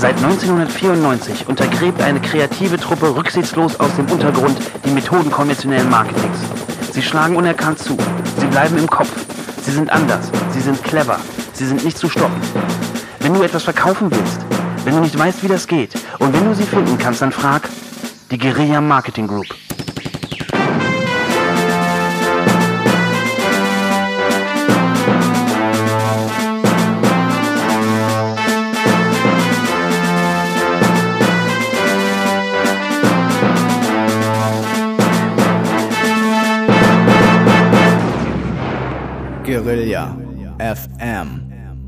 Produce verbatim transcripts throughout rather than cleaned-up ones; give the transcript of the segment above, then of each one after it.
Seit neunzehnhundertvierundneunzig untergräbt eine kreative Truppe rücksichtslos aus dem Untergrund die Methoden konventionellen Marketings. Sie schlagen unerkannt zu. Sie bleiben im Kopf. Sie sind anders. Sie sind clever. Sie sind nicht zu stoppen. Wenn du etwas verkaufen willst, wenn du nicht weißt, wie das geht und wenn du sie finden kannst, dann frag die Guerilla Marketing Group. Guerilla F M.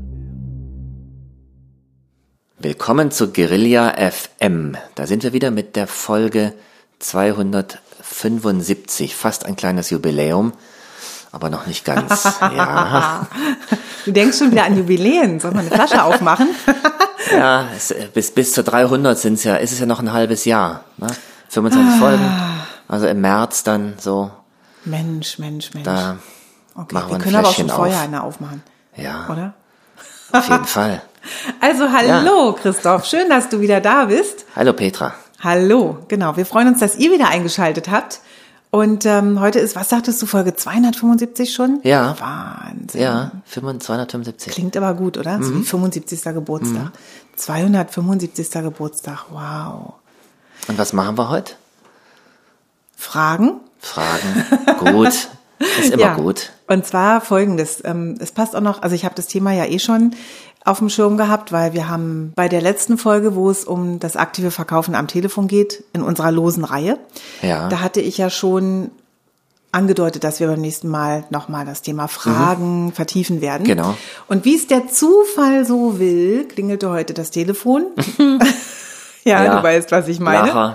Willkommen zu Guerilla F M. Da sind wir wieder mit der Folge zweihundertfünfundsiebzig. Fast ein kleines Jubiläum, aber noch nicht ganz. Ja. Du denkst schon wieder an Jubiläen. Soll man eine Flasche aufmachen? Ja, es, bis, bis zu dreihundert sind's ja, ist es ja noch ein halbes Jahr. Ne? fünfundzwanzig ah. Folgen, also im März dann so. Mensch, Mensch, Mensch. Da okay, machen wir, wir ein können aber auch schon auf. vorher eine aufmachen. Ja. Oder? Auf jeden Fall. Also hallo ja. Christoph, schön, dass du wieder da bist. Hallo Petra. Hallo, genau. Wir freuen uns, dass ihr wieder eingeschaltet habt. Und ähm, heute ist, was sagtest du, Folge zweihundertfünfundsiebzig schon? Ja. Wahnsinn. Ja, zweihundertfünfundsiebzig. Klingt aber gut, oder? Mhm. So wie fünfundsiebzigster Geburtstag. Mhm. zweihundertfünfundsiebzigster Geburtstag, wow. Und was machen wir heute? Fragen. Fragen, gut. Ist immer ja. gut. Und zwar Folgendes, ähm, es passt auch noch, also ich habe das Thema ja eh schon auf dem Schirm gehabt, weil wir haben bei der letzten Folge, wo es um das aktive Verkaufen am Telefon geht, in unserer losen Reihe, ja. da hatte ich ja schon angedeutet, dass wir beim nächsten Mal nochmal das Thema Fragen mhm. vertiefen werden. Genau. Und wie es der Zufall so will, klingelte heute das Telefon. Ja, ja, du weißt, was ich meine.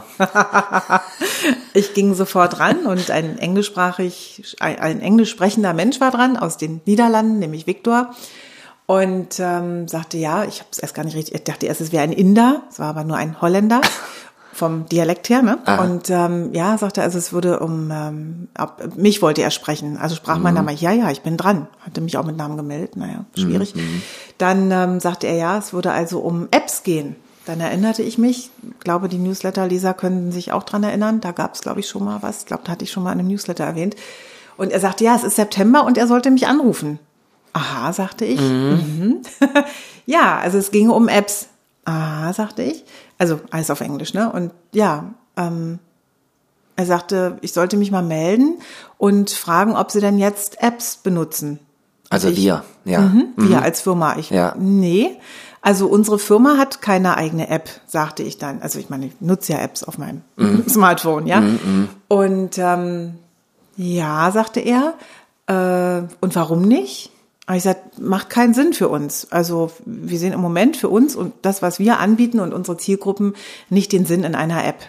Ich ging sofort ran und ein englischsprachig, ein englisch sprechender Mensch war dran aus den Niederlanden, nämlich Viktor. Und ähm, sagte, ja, ich habe es erst gar nicht richtig, ich dachte erst, es wäre ein Inder, es war aber nur ein Holländer, vom Dialekt her, ne? Aha. Und ähm, ja, sagte, also es würde um, ähm, ab, mich wollte er sprechen, also sprach mhm. mein Name, ja, ja, ich bin dran, hatte mich auch mit Namen gemeldet, naja, schwierig. Mhm. Dann ähm, sagte er, ja, es würde also um Apps gehen. Dann erinnerte ich mich, glaube, die Newsletter-Leser können sich auch dran erinnern, da gab es, glaube ich, schon mal was, ich glaube, da hatte ich schon mal in einem Newsletter erwähnt. Und er sagte, ja, es ist September und er sollte mich anrufen. Aha, sagte ich. Mhm. Mhm. Ja, also es ging um Apps. Aha, sagte ich. Also alles auf Englisch, ne? Und ja, ähm, er sagte, ich sollte mich mal melden und fragen, ob sie denn jetzt Apps benutzen. Also ich, wir, ja. Mhm, mhm. Wir als Firma. Ich, ja. Nee, also unsere Firma hat keine eigene App, sagte ich dann. Also ich meine, ich nutze ja Apps auf meinem mhm. Smartphone, ja. Mhm. Und ähm, ja, sagte er, äh, und warum nicht? Aber ich sagte, macht keinen Sinn für uns. Also wir sehen im Moment für uns und das, was wir anbieten und unsere Zielgruppen, nicht den Sinn in einer App.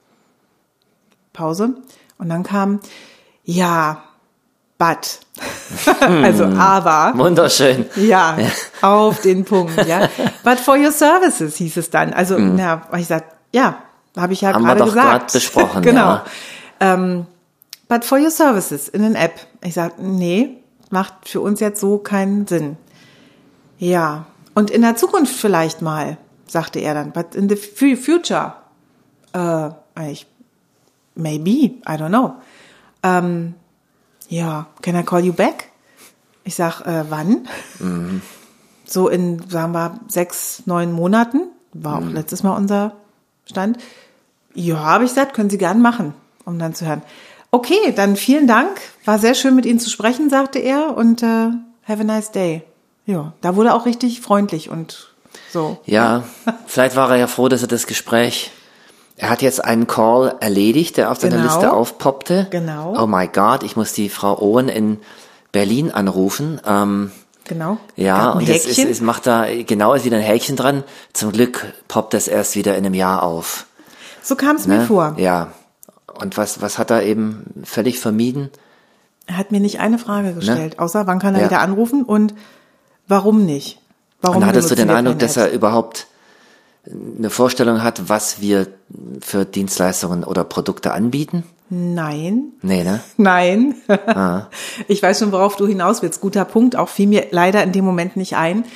Pause. Und dann kam, ja, but. Also aber. Wunderschön. Ja, auf den Punkt, ja. But for your services hieß es dann. Also, mhm. na, ich sag, ja, habe ich ja Haben gerade wir doch gesagt. gerade besprochen. Genau. Ja. Ähm, but for your services in an App. Ich sag, nee, macht für uns jetzt so keinen Sinn. Ja, und in der Zukunft vielleicht mal, sagte er dann. But in the future, uh, ich, maybe, I don't know. Ähm, ja, can I call you back? Ich sag, äh, wann? Mhm. So in, sagen wir, sechs, neun Monaten. War mhm. auch letztes Mal unser Stand. Ja, habe ich gesagt, können Sie gern machen, um dann zu hören. Okay, dann vielen Dank. War sehr schön, mit Ihnen zu sprechen, sagte er. Und äh, have a nice day. Ja, da wurde auch richtig freundlich und so. Ja, vielleicht war er ja froh, dass er das Gespräch... Er hat jetzt einen Call erledigt, der auf seiner genau. Liste aufpoppte. Genau. Oh my God, ich muss die Frau Owen in Berlin anrufen. Ähm, genau. Ja, und jetzt ist, ist, macht da, genau, ist wieder ein Häkchen dran. Zum Glück poppt das erst wieder in einem Jahr auf. So kam es ne? mir vor. Ja. Und was, was hat er eben völlig vermieden? Er hat mir nicht eine Frage gestellt, ne? Außer wann kann er ja. wieder anrufen und warum nicht? Warum und hattest du den Eindruck, dass er überhaupt eine Vorstellung hat, was wir für Dienstleistungen oder Produkte anbieten? Nein. Nee, ne? Nein. Ah. Ich weiß schon, worauf du hinaus willst. Guter Punkt. Auch fiel mir leider in dem Moment nicht ein.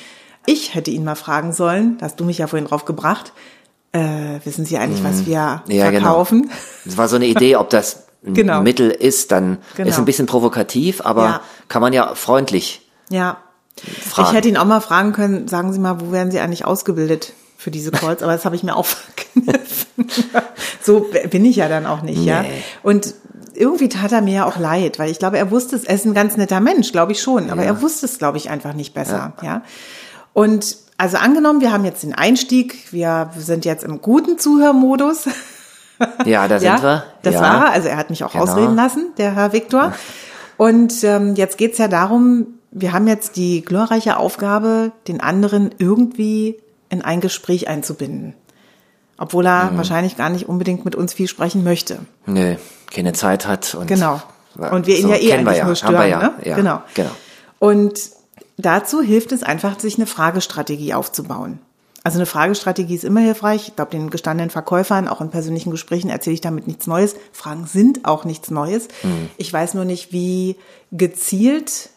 ich hätte ihn mal fragen sollen, da hast du mich ja vorhin drauf gebracht, äh, wissen Sie eigentlich, was wir ja, verkaufen? Genau. Das war so eine Idee, ob das ein genau. Mittel ist, dann genau. ist ein bisschen provokativ, aber ja. kann man ja freundlich ja. fragen. Ich hätte ihn auch mal fragen können, sagen Sie mal, wo werden Sie eigentlich ausgebildet für diese Calls? Aber das habe ich mir auch verkniffen. So bin ich ja dann auch nicht, nee. ja. Und irgendwie tat er mir ja auch leid, weil ich glaube, er wusste es, er ist ein ganz netter Mensch, glaube ich schon, aber ja. er wusste es, glaube ich, einfach nicht besser, ja. ja. Und also angenommen, wir haben jetzt den Einstieg, wir sind jetzt im guten Zuhörmodus. Ja, da sind ja, wir. Das ja. war er, also er hat mich auch genau. ausreden lassen, der Herr Viktor. Und ähm, jetzt geht's ja darum, wir haben jetzt die glorreiche Aufgabe, den anderen irgendwie in ein Gespräch einzubinden. Obwohl er mhm. wahrscheinlich gar nicht unbedingt mit uns viel sprechen möchte. Nö, keine Zeit hat. Und genau. Und wir ihn so ja eh eigentlich ja. nur stören. Ja. Ne? Ja. Genau. genau. Und dazu hilft es einfach, sich eine Fragestrategie aufzubauen. Also eine Fragestrategie ist immer hilfreich. Ich glaube, den gestandenen Verkäufern, auch in persönlichen Gesprächen, erzähle ich damit nichts Neues. Fragen sind auch nichts Neues. Mhm. Ich weiß nur nicht, wie gezielt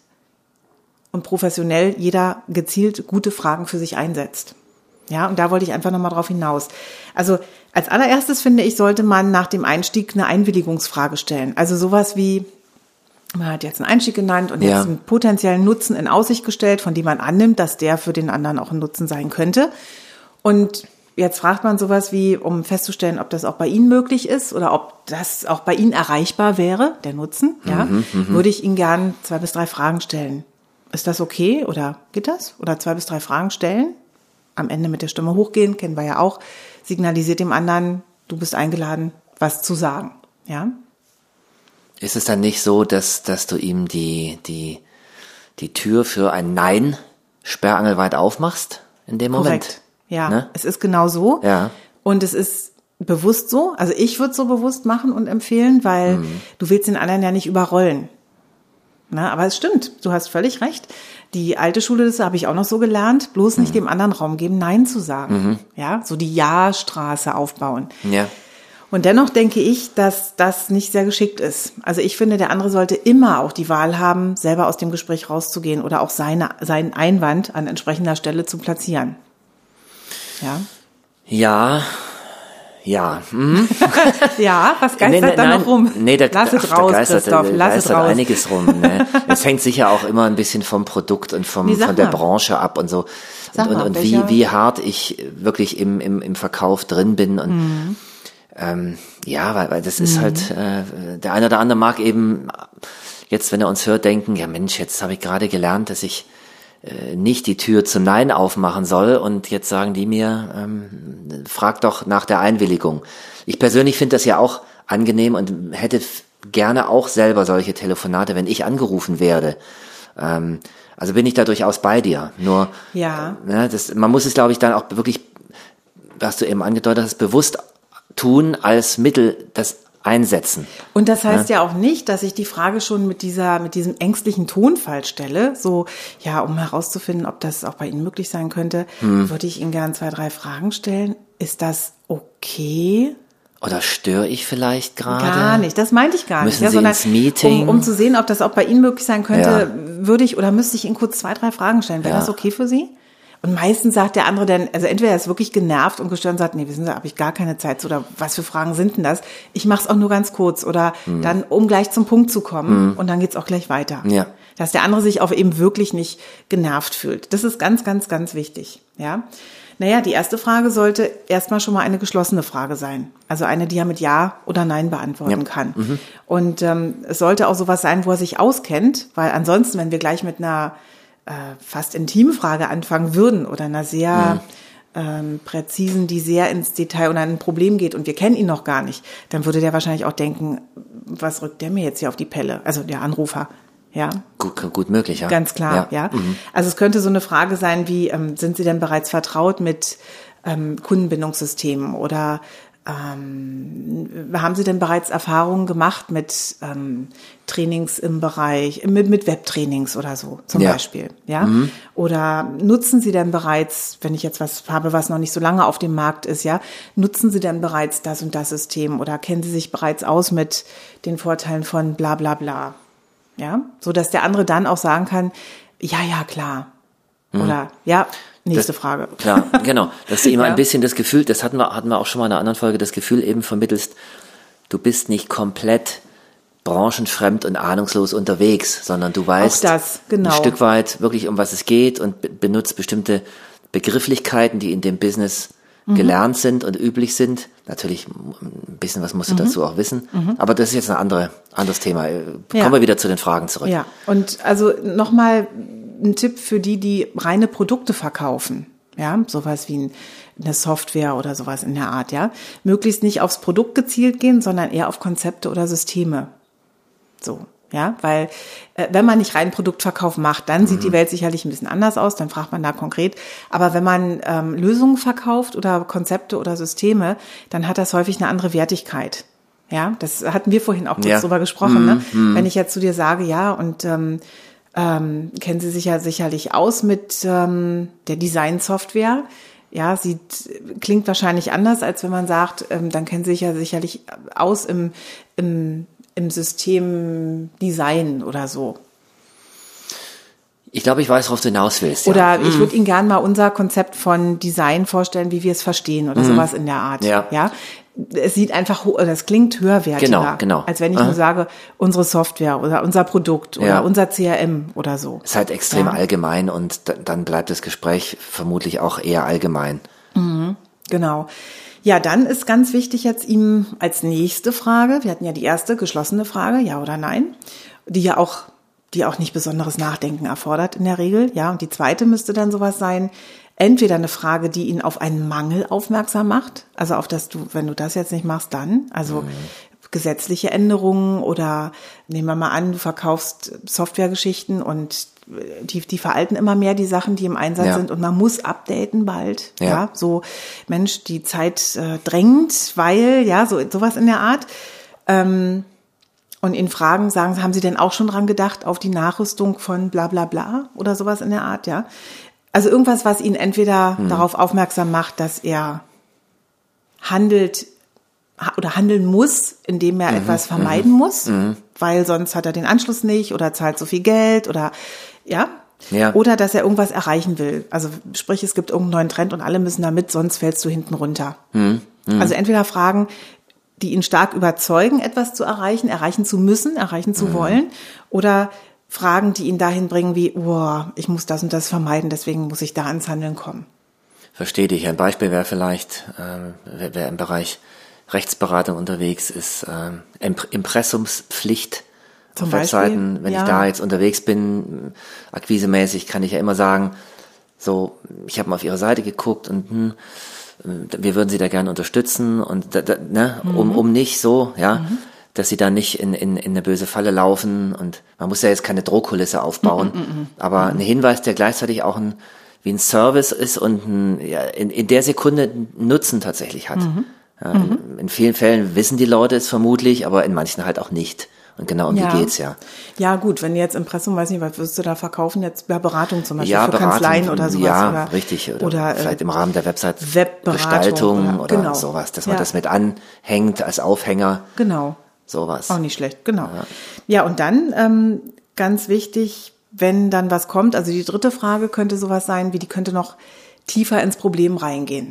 und professionell jeder gezielt gute Fragen für sich einsetzt. Ja, und da wollte ich einfach nochmal drauf hinaus. Also als allererstes finde ich, sollte man nach dem Einstieg eine Einwilligungsfrage stellen. Also sowas wie, man hat jetzt einen Einstieg genannt und ja. jetzt einen potenziellen Nutzen in Aussicht gestellt, von dem man annimmt, dass der für den anderen auch ein Nutzen sein könnte. Und jetzt fragt man sowas wie, um festzustellen, ob das auch bei Ihnen möglich ist oder ob das auch bei Ihnen erreichbar wäre, der Nutzen, ja, mhm, würde ich Ihnen gern zwei bis drei Fragen stellen. Ist das okay oder geht das? Oder zwei bis drei Fragen stellen? Am Ende mit der Stimme hochgehen, kennen wir ja auch, signalisiert dem anderen, du bist eingeladen, was zu sagen, ja. Ist es dann nicht so, dass, dass du ihm die, die, die Tür für ein Nein sperrangelweit aufmachst in dem Moment? Korrekt, ja. Ne? Es ist genau so. Ja. Und es ist bewusst so, also ich würde es so bewusst machen und empfehlen, weil mhm. du willst den anderen ja nicht überrollen. Na, aber es stimmt, du hast völlig recht. Die alte Schule, das habe ich auch noch so gelernt, bloß nicht mhm. dem anderen Raum geben, Nein zu sagen. Mhm. Ja, so die Ja-Straße aufbauen. Ja. Und dennoch denke ich, dass das nicht sehr geschickt ist. Also ich finde, der andere sollte immer auch die Wahl haben, selber aus dem Gespräch rauszugehen oder auch seine, seinen Einwand an entsprechender Stelle zu platzieren. Ja. Ja. Ja. Hm. Ja, was geistert nee, nee, da nein, noch rum? Nee, da, lass es raus, geistert, Christoph, lass geistert es raus. einiges rum. Ne? Es hängt sicher auch immer ein bisschen vom Produkt und vom, nee, von der mal. Branche ab und so. Sag und mal, und wie, wie hart ich wirklich im, im, im Verkauf drin bin. Und mhm. ähm, ja, weil, weil das ist mhm. halt, äh, der eine oder andere mag eben jetzt, wenn er uns hört, denken, ja Mensch, jetzt habe ich gerade gelernt, dass ich äh, nicht die Tür zum Nein aufmachen soll und jetzt sagen die mir, ähm, frag doch nach der Einwilligung. Ich persönlich finde das ja auch angenehm und hätte f- gerne auch selber solche Telefonate, wenn ich angerufen werde. Ähm, also bin ich da durchaus bei dir. Nur, ja. äh, ne, das, man muss es, glaube ich, dann auch wirklich, hast du eben angedeutet, das bewusst tun als Mittel, das einsetzen. Und das heißt ja? ja auch nicht, dass ich die Frage schon mit dieser, mit diesem ängstlichen Tonfall stelle, so, ja, um herauszufinden, ob das auch bei Ihnen möglich sein könnte, hm. würde ich Ihnen gern zwei, drei Fragen stellen. Ist das okay? Oder störe ich vielleicht gerade? Gar nicht, das meinte ich gar Müssen nicht. Ja, Sie sondern ins Meeting? Um, um zu sehen, ob das auch bei Ihnen möglich sein könnte, Ja. würde ich oder müsste ich Ihnen kurz zwei, drei Fragen stellen. Wäre Ja. das okay für Sie? Und meistens sagt der andere dann, also entweder er ist wirklich genervt und gestört und sagt, nee, wissen Sie, habe ich gar keine Zeit zu, oder was für Fragen sind denn das? Ich mache es auch nur ganz kurz oder mhm. dann, um gleich zum Punkt zu kommen mhm. und dann geht's auch gleich weiter. Ja. Dass der andere sich auch eben wirklich nicht genervt fühlt. Das ist ganz, ganz, ganz wichtig, ja. Naja, die erste Frage sollte erstmal schon mal eine geschlossene Frage sein. Also eine, die er mit Ja oder Nein beantworten Ja. kann. Mhm. Und ähm, es sollte auch sowas sein, wo er sich auskennt, weil ansonsten, wenn wir gleich mit einer äh, fast intimen Frage anfangen würden oder einer sehr mhm. ähm, präzisen, die sehr ins Detail und an ein Problem geht und wir kennen ihn noch gar nicht, dann würde der wahrscheinlich auch denken, was rückt der mir jetzt hier auf die Pelle? Also der Anrufer. Ja. Gut, gut möglich, ja. Ganz klar, ja. ja. Mhm. Also es könnte so eine Frage sein wie, ähm, sind Sie denn bereits vertraut mit ähm, Kundenbindungssystemen oder ähm, haben Sie denn bereits Erfahrungen gemacht mit ähm, Trainings im Bereich, mit, mit Webtrainings oder so zum ja. Beispiel, ja? Mhm. Oder nutzen Sie denn bereits, wenn ich jetzt was habe, was noch nicht so lange auf dem Markt ist, ja, nutzen Sie denn bereits das und das System oder kennen Sie sich bereits aus mit den Vorteilen von bla bla bla? Ja, so dass der andere dann auch sagen kann, ja, ja, klar. Mhm. Oder, ja, nächste das, Frage. Klar, genau. Dass du immer ja. ein bisschen das Gefühl, das hatten wir, hatten wir auch schon mal in einer anderen Folge, das Gefühl eben vermittelst, du bist nicht komplett branchenfremd und ahnungslos unterwegs, sondern du weißt auch das, genau. ein Stück weit wirklich, um was es geht und be- benutzt bestimmte Begrifflichkeiten, die in dem Business mhm. gelernt sind und üblich sind. Natürlich ein bisschen was musst du mhm. dazu auch wissen, mhm. aber das ist jetzt ein andere, anderes Thema. Kommen ja. wir wieder zu den Fragen zurück. Ja, und also nochmal ein Tipp für die, die reine Produkte verkaufen. Ja, sowas wie eine Software oder sowas in der Art, ja. Möglichst nicht aufs Produkt gezielt gehen, sondern eher auf Konzepte oder Systeme. So, ja, weil äh, wenn man nicht rein Produktverkauf macht, dann mhm. sieht die Welt sicherlich ein bisschen anders aus, dann fragt man da konkret. Aber wenn man ähm, Lösungen verkauft oder Konzepte oder Systeme, dann hat das häufig eine andere Wertigkeit. Ja, das hatten wir vorhin auch kurz ja. drüber gesprochen. Mhm. Ne? Mhm. Wenn ich jetzt zu dir sage, ja, und ähm, ähm, kennen Sie sich ja sicherlich aus mit ähm, der Design-Software. Ja, sieht, klingt wahrscheinlich anders, als wenn man sagt, ähm, dann kennen Sie sich ja sicherlich aus im, im im System Design oder so. Ich glaube, ich weiß, worauf du hinaus willst. Ja. Oder ich würde Ihnen gerne mal unser Konzept von Design vorstellen, wie wir es verstehen oder mhm. sowas in der Art. Ja. ja. Es sieht einfach, das klingt höherwertiger, genau, genau. als wenn ich Aha. nur sage, unsere Software oder unser Produkt oder ja. unser C R M oder so. Es ist halt extrem ja. allgemein und dann bleibt das Gespräch vermutlich auch eher allgemein. Mhm. Genau. Ja, dann ist ganz wichtig jetzt ihm als nächste Frage, wir hatten ja die erste geschlossene Frage, ja oder nein, die ja auch, die auch nicht besonderes Nachdenken erfordert in der Regel, ja, und die zweite müsste dann sowas sein, entweder eine Frage, die ihn auf einen Mangel aufmerksam macht, also auf das du, wenn du das jetzt nicht machst, dann, also mhm. gesetzliche Änderungen oder nehmen wir mal an, du verkaufst Softwaregeschichten und die, die veralten immer mehr, die Sachen, die im Einsatz ja. sind und man muss updaten bald, ja, ja so, Mensch, die Zeit äh, drängt, weil, ja, so sowas in der Art ähm, und ihn fragen, sagen, haben Sie denn auch schon dran gedacht auf die Nachrüstung von bla bla bla oder sowas in der Art, ja, also irgendwas, was ihn entweder hm. darauf aufmerksam macht, dass er handelt oder handeln muss, indem er mhm, etwas vermeiden mhm, muss, mhm. weil sonst hat er den Anschluss nicht oder zahlt so viel Geld oder ja? ja, oder dass er irgendwas erreichen will. Also sprich, es gibt irgendeinen neuen Trend und alle müssen da mit, sonst fällst du hinten runter. Mhm, mhm. Also entweder Fragen, die ihn stark überzeugen, etwas zu erreichen, erreichen zu müssen, erreichen zu mhm. wollen, oder Fragen, die ihn dahin bringen wie, oh, ich muss das und das vermeiden, deswegen muss ich da ans Handeln kommen. Verstehe dich. Ein Beispiel wäre vielleicht, äh, wer, wer im Bereich Rechtsberatung unterwegs ist, ähm, Impressumspflicht auf Webseiten. Wenn ja. ich da jetzt unterwegs bin, akquisemäßig, kann ich ja immer sagen, so, ich habe mal auf Ihre Seite geguckt und hm, wir würden Sie da gerne unterstützen und da, da, ne, mhm. um um nicht so, ja, mhm. dass Sie da nicht in, in in eine böse Falle laufen und man muss ja jetzt keine Drohkulisse aufbauen, mhm, mhm, aber mhm. ein Hinweis, der gleichzeitig auch ein wie ein Service ist und ein, ja, in, in der Sekunde einen Nutzen tatsächlich hat. Mhm. Ja, mhm. in, in vielen Fällen wissen die Leute es vermutlich, aber in manchen halt auch nicht. Und genau um ja. die geht's ja. Ja gut, wenn du jetzt Impressum, weiß nicht, was würdest du da verkaufen? Jetzt ja, Beratung zum Beispiel ja, für Beratung, Kanzleien oder sowas. Ja, oder, richtig. Oder, oder vielleicht äh, im Rahmen der Website-Gestaltung oder, oder genau. sowas, dass man ja. das mit anhängt als Aufhänger. Genau. Sowas. Auch nicht schlecht, genau. Ja, ja und dann ähm, ganz wichtig, wenn dann was kommt, also die dritte Frage könnte sowas sein, wie die könnte noch tiefer ins Problem reingehen.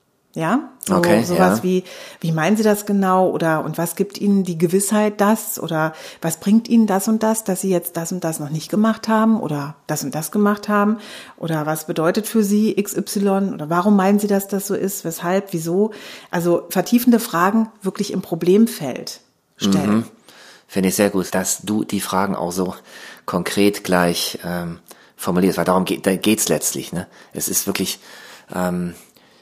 Ja, so, okay, sowas ja. wie, wie meinen Sie das genau oder und was gibt Ihnen die Gewissheit das oder was bringt Ihnen das und das, dass Sie jetzt das und das noch nicht gemacht haben oder das und das gemacht haben oder was bedeutet für Sie X Y oder warum meinen Sie, dass das so ist, weshalb, wieso? Also vertiefende Fragen wirklich im Problemfeld stellen. Mhm. Finde ich sehr gut, dass du die Fragen auch so konkret gleich ähm, formulierst, weil darum geht, da geht's letztlich. Ne? Es ist wirklich ähm,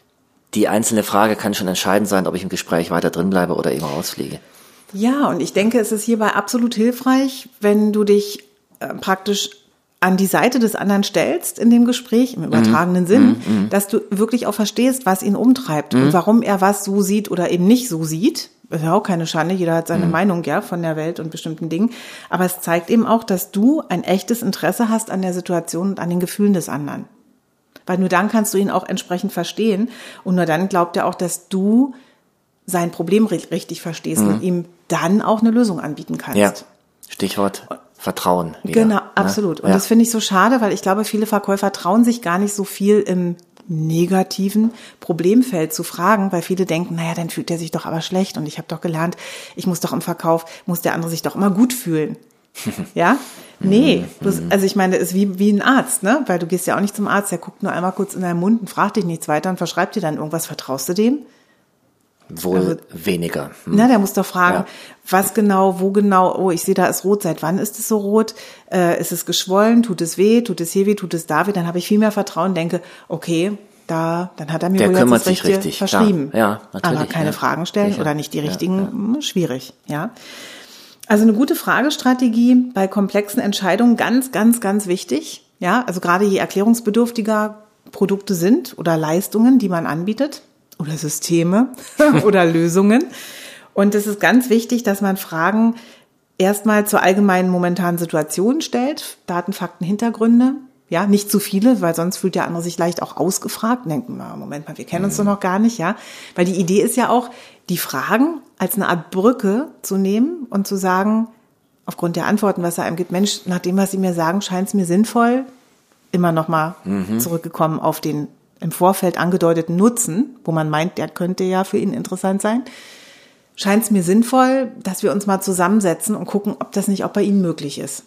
die einzelne Frage kann schon entscheidend sein, ob ich im Gespräch weiter drin bleibe oder eben rausfliege. Ja, und ich denke, es ist hierbei absolut hilfreich, wenn du dich äh, praktisch an die Seite des anderen stellst in dem Gespräch, im übertragenen mm, Sinn, mm, mm. dass du wirklich auch verstehst, was ihn umtreibt mm. und warum er was so sieht oder eben nicht so sieht. Das ist ja auch keine Schande, jeder hat seine mm. Meinung ja von der Welt und bestimmten Dingen. Aber es zeigt eben auch, dass du ein echtes Interesse hast an der Situation und an den Gefühlen des anderen. Weil nur dann kannst du ihn auch entsprechend verstehen und nur dann glaubt er auch, dass du sein Problem richtig verstehst mhm. und ihm dann auch eine Lösung anbieten kannst. Ja, Stichwort Vertrauen wieder. Genau, absolut. Und ja. das finde ich so schade, weil ich glaube, viele Verkäufer trauen sich gar nicht so viel im negativen Problemfeld zu fragen, weil viele denken, naja, dann fühlt er sich doch aber schlecht und ich habe doch gelernt, ich muss doch im Verkauf, muss der andere sich doch immer gut fühlen. Ja? Nee, bloß, also ich meine, das ist wie, wie ein Arzt, ne? Weil du gehst ja auch nicht zum Arzt, der guckt nur einmal kurz in deinen Mund und fragt dich nichts weiter und verschreibt dir dann irgendwas. Vertraust du dem? Wohl also, weniger. Hm. Na, der muss doch fragen, ja. was genau, wo genau, oh, ich sehe, da ist rot, seit wann ist es so rot? Äh, ist es geschwollen? Tut es weh? Tut es hier weh? Tut es da weh? Dann habe ich viel mehr Vertrauen, denke, okay, da, dann hat er mir der wohl kümmert jetzt das sich richtig verschrieben. Ja, ja, natürlich. Aber keine ja. Fragen stellen Sicher. oder nicht die richtigen, ja, ja. schwierig, ja. Also eine gute Fragestrategie bei komplexen Entscheidungen, ganz, ganz, ganz wichtig. Ja, also gerade je erklärungsbedürftiger Produkte sind oder Leistungen, die man anbietet oder Systeme oder Lösungen. Und es ist ganz wichtig, dass man Fragen erstmal zur allgemeinen momentanen Situation stellt, Daten, Fakten, Hintergründe. Ja, nicht zu viele, weil sonst fühlt der andere sich leicht auch ausgefragt. Denken wir, Moment mal, wir kennen uns doch noch gar nicht, ja. Weil die Idee ist ja auch, die Fragen als eine Art Brücke zu nehmen und zu sagen, aufgrund der Antworten, was er einem gibt, Mensch, nach dem, was Sie mir sagen, scheint es mir sinnvoll, immer noch mal mhm. zurückgekommen auf den im Vorfeld angedeuteten Nutzen, wo man meint, der könnte ja für ihn interessant sein, scheint es mir sinnvoll, dass wir uns mal zusammensetzen und gucken, ob das nicht auch bei Ihnen möglich ist.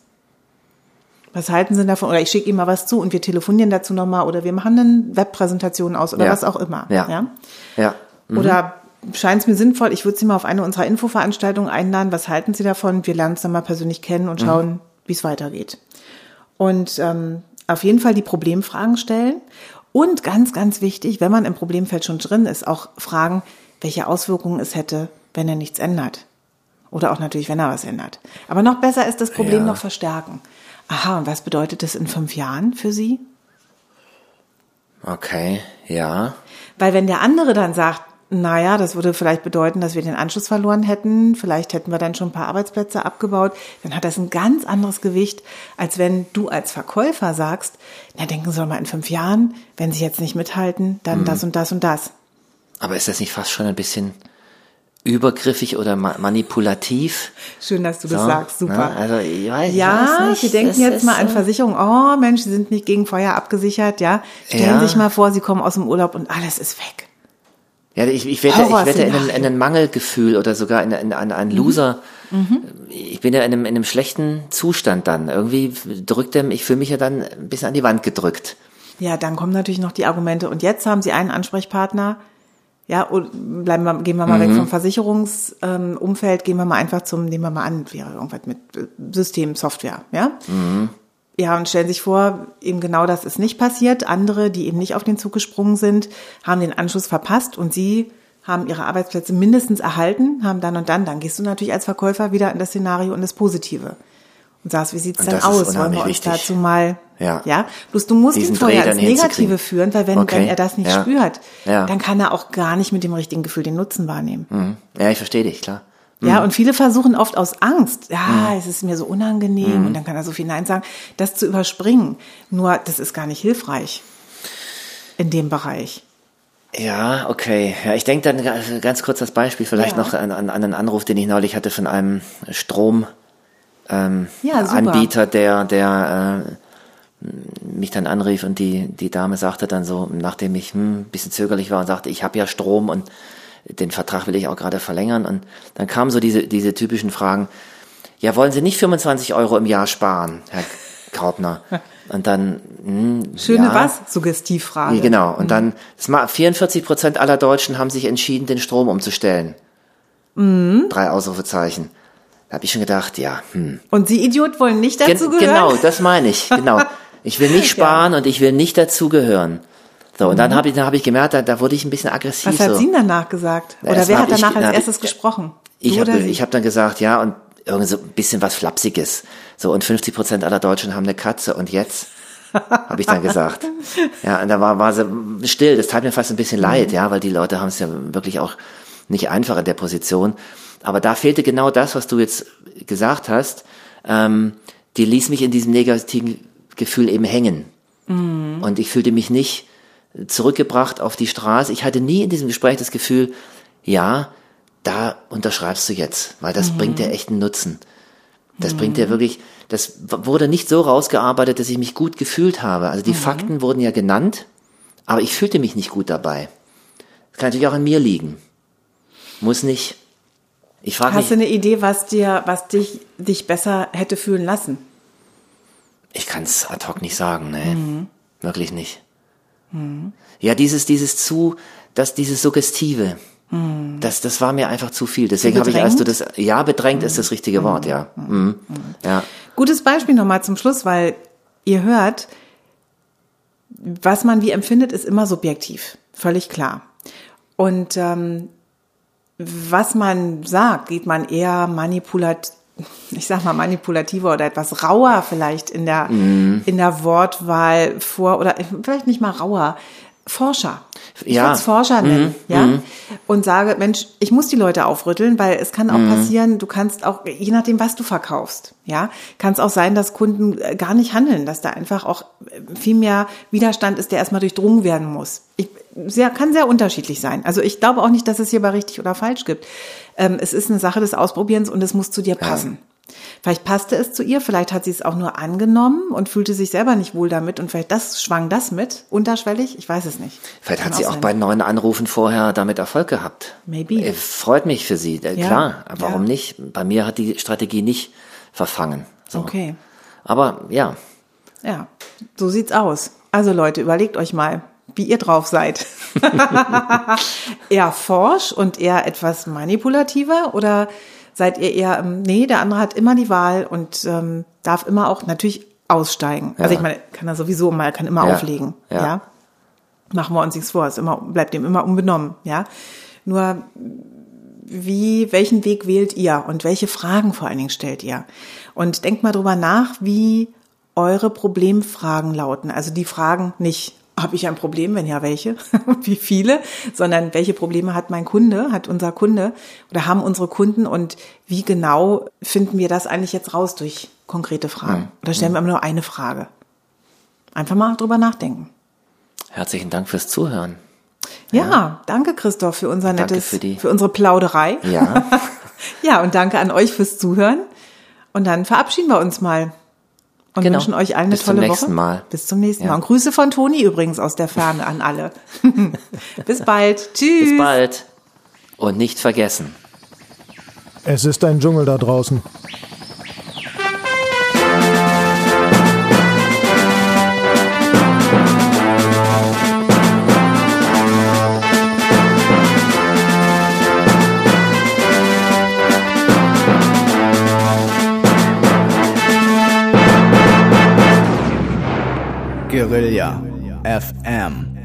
Was halten Sie davon? Oder ich schicke Ihnen mal was zu und wir telefonieren dazu nochmal oder wir machen eine Webpräsentation aus oder ja. was auch immer. Ja. ja? ja. Mhm. Oder scheint es mir sinnvoll, ich würde Sie mal auf eine unserer Infoveranstaltungen einladen. Was halten Sie davon? Wir lernen uns dann mal persönlich kennen und schauen, mhm. wie es weitergeht. Und ähm, auf jeden Fall die Problemfragen stellen. Und ganz, ganz wichtig, wenn man im Problemfeld schon drin ist, auch fragen, welche Auswirkungen es hätte, wenn er nichts ändert. Oder auch natürlich, wenn er was ändert. Aber noch besser ist das Problem ja. noch verstärken. Aha, und was bedeutet das in fünf Jahren für Sie? Okay, ja. Weil wenn der andere dann sagt, naja, das würde vielleicht bedeuten, dass wir den Anschluss verloren hätten, vielleicht hätten wir dann schon ein paar Arbeitsplätze abgebaut, dann hat das ein ganz anderes Gewicht, als wenn du als Verkäufer sagst, na denken Sie doch mal in fünf Jahren, wenn Sie jetzt nicht mithalten, dann hm. das und das und das. Aber ist das nicht fast schon ein bisschen übergriffig oder ma- manipulativ? Schön, dass du das so, sagst, super. Ne? Also ich weiß, ja, ich weiß nicht. Sie denken das jetzt mal an so Versicherungen, oh Mensch, Sie sind nicht gegen Feuer abgesichert, ja. Stellen ja. Sie sich mal vor, Sie kommen aus dem Urlaub und alles ist weg. Ja, ich, ich wette, ich wette in, ein, in ein Mangelgefühl oder sogar in, in, in einen Loser. Mhm. Ich bin ja in einem, in einem schlechten Zustand dann. Irgendwie drückt er, ich fühle mich ja dann ein bisschen an die Wand gedrückt. Ja, dann kommen natürlich noch die Argumente. Und jetzt haben Sie einen Ansprechpartner. Ja, und bleiben wir, gehen wir mal mhm. weg vom Versicherungsumfeld, ähm, gehen wir mal einfach zum, nehmen wir mal an, wäre irgendwas mit System, Software, ja. Mhm. Ja, und stellen sich vor, eben genau das ist nicht passiert. Andere, die eben nicht auf den Zug gesprungen sind, haben den Anschluss verpasst und sie haben ihre Arbeitsplätze mindestens erhalten, haben dann und dann, dann gehst du natürlich als Verkäufer wieder in das Szenario und das Positive. Und sagst, wie sieht's denn aus? Wollen wir uns wichtig. dazu mal, ja. ja? Bloß du musst ihn vorher als Negative führen, weil wenn, okay. wenn er das nicht ja. spürt, ja. dann kann er auch gar nicht mit dem richtigen Gefühl den Nutzen wahrnehmen. Mhm. Ja, ich verstehe dich, klar. Ja, und viele versuchen oft aus Angst, ja, mhm. es ist mir so unangenehm mhm. und dann kann er so viel Nein sagen, das zu überspringen. Nur, das ist gar nicht hilfreich in dem Bereich. Ja, okay. Ja, ich denke dann ganz kurz das Beispiel vielleicht ja. noch an, an, an einen Anruf, den ich neulich hatte von einem Strom ähm, ja, Anbieter, der, der äh, mich dann anrief und die, die Dame sagte dann so, nachdem ich hm, ein bisschen zögerlich war und sagte, ich habe ja Strom und den Vertrag will ich auch gerade verlängern. Und dann kamen so diese, diese typischen Fragen. Ja, wollen Sie nicht fünfundzwanzig Euro im Jahr sparen, Herr Graupner? Und dann, mh, Schöne ja, was? Suggestivfrage. Genau. Und dann, vierundvierzig Prozent aller Deutschen haben sich entschieden, den Strom umzustellen. Mhm. Drei Ausrufezeichen. Da habe ich schon gedacht, ja, hm. Und Sie Idiot wollen nicht dazu Gen- gehören? Genau, das meine ich. Genau. Ich will nicht sparen ja. und ich will nicht dazugehören. So, und mhm. dann habe ich, dann habe ich gemerkt, da, da wurde ich ein bisschen aggressiv. Was hat so. sie danach gesagt? Oder Erst wer hat danach ich, als hab erstes ich, gesprochen? Ich habe ich hab dann gesagt, ja, und irgend so ein bisschen was Flapsiges. So, und fünfzig Prozent aller Deutschen haben eine Katze. Und jetzt, habe ich dann gesagt. Ja, und da war, war sie still. Das tat mir fast ein bisschen leid, ja, weil die Leute haben es ja wirklich auch nicht einfach in der Position. Aber da fehlte genau das, was du jetzt gesagt hast. Ähm, die ließ mich in diesem negativen Gefühl eben hängen. Mhm. Und ich fühlte mich nicht zurückgebracht auf die Straße. Ich hatte nie in diesem Gespräch das Gefühl, ja, da unterschreibst du jetzt, weil das mhm. bringt dir echt einen Nutzen. Das mhm. bringt ja wirklich, das wurde nicht so rausgearbeitet, dass ich mich gut gefühlt habe. Also die mhm. Fakten wurden ja genannt, aber ich fühlte mich nicht gut dabei. Das kann natürlich auch an mir liegen. Muss nicht. Ich frage mich. Hast du eine Idee, was dir, was dich, dich besser hätte fühlen lassen? Ich kann es ad hoc nicht sagen, ne. Mhm. Wirklich nicht. Mhm. Ja, dieses, dieses zu, das, dieses Suggestive, mhm. das, das war mir einfach zu viel. Deswegen habe ich, als du das, ja, bedrängt mhm. ist das richtige Wort, ja. Mhm. Mhm. Ja. Gutes Beispiel nochmal zum Schluss, weil ihr hört, was man wie empfindet, ist immer subjektiv. Völlig klar. Und, ähm, was man sagt, geht man eher manipulat, ich sag mal manipulativer oder etwas rauer vielleicht in der, mm. in der Wortwahl vor, oder vielleicht nicht mal rauer, Forscher. Ich ja. würde es Forscher nennen, mm. ja, mm. und sage, Mensch, ich muss die Leute aufrütteln, weil es kann auch mm. passieren, du kannst auch, je nachdem, was du verkaufst, ja, kann es auch sein, dass Kunden gar nicht handeln, dass da einfach auch viel mehr Widerstand ist, der erstmal durchdrungen werden muss. Ich, sehr, kann sehr unterschiedlich sein. Also ich glaube auch nicht, dass es hierbei richtig oder falsch gibt. Ähm, es ist eine Sache des Ausprobierens und es muss zu dir passen. Ja. Vielleicht passte es zu ihr, vielleicht hat sie es auch nur angenommen und fühlte sich selber nicht wohl damit und vielleicht das schwang das mit, unterschwellig, ich weiß es nicht. Vielleicht hat sie auch bei neun Anrufen vorher damit Erfolg gehabt. Maybe. Äh, freut mich für sie, äh, ja. Klar, warum ja. nicht? Bei mir hat die Strategie nicht verfangen. So. Okay. Aber ja. Ja, so sieht's aus. Also Leute, überlegt euch mal, wie ihr drauf seid. Eher forsch und eher etwas manipulativer oder seid ihr eher, nee, der andere hat immer die Wahl und ähm, darf immer auch natürlich aussteigen. Ja. Also ich meine, kann er sowieso mal, kann immer ja. auflegen. Ja. ja. Machen wir uns nichts vor, es immer, bleibt ihm immer unbenommen. Ja. Nur wie, welchen Weg wählt ihr und welche Fragen vor allen Dingen stellt ihr? Und denkt mal drüber nach, wie eure Problemfragen lauten. Also die Fragen nicht, habe ich ein Problem, wenn ja, welche, wie viele, sondern welche Probleme hat mein Kunde, hat unser Kunde oder haben unsere Kunden und wie genau finden wir das eigentlich jetzt raus durch konkrete Fragen? Mhm. Oder stellen wir immer nur eine Frage? Einfach mal drüber nachdenken. Herzlichen Dank fürs Zuhören. Ja, ja. Danke Christoph für unser danke nettes, für, die für unsere Plauderei. Ja. Ja, und danke an euch fürs Zuhören. Und dann verabschieden wir uns mal. Und genau. wünschen euch allen eine Bis tolle Woche. Bis zum nächsten Mal. Bis zum nächsten ja. Mal. Und Grüße von Toni übrigens aus der Ferne an alle. Bis bald. Tschüss. Bis bald. Und nicht vergessen. Es ist ein Dschungel da draußen. Guerilla F M